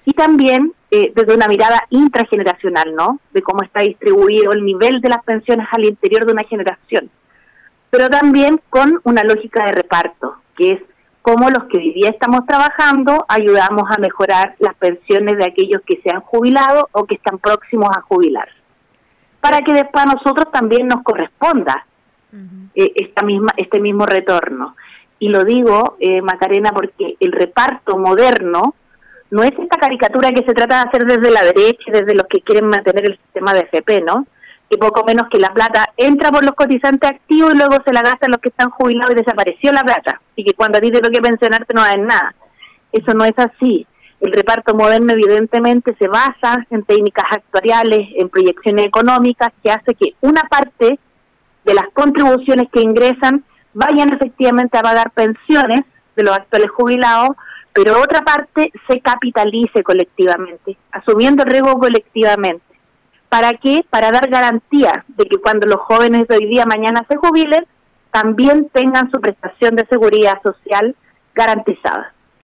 y también desde una mirada intrageneracional, ¿no? De cómo está distribuido el nivel de las pensiones al interior de una generación, pero también con una lógica de reparto, que es cómo los que hoy día estamos trabajando ayudamos a mejorar las pensiones de aquellos que se han jubilado o que están próximos a jubilar, para que después a nosotros también nos corresponda este mismo retorno. Y lo digo, Macarena, porque el reparto moderno no es esta caricatura que se trata de hacer desde la derecha y desde los que quieren mantener el sistema de FP, ¿no? Que poco menos que la plata entra por los cotizantes activos y luego se la gastan los que están jubilados y desapareció la plata. Y que cuando a ti te toque pensionarte no das nada. Eso no es así. El reparto moderno evidentemente se basa en técnicas actuariales, en proyecciones económicas, que hace que una parte de las contribuciones que ingresan vayan efectivamente a pagar pensiones de los actuales jubilados, pero otra parte se capitalice colectivamente, asumiendo el riesgo colectivamente. ¿Para qué? Para dar garantía de que cuando los jóvenes de hoy día mañana se jubilen, también tengan su prestación de seguridad social garantizada.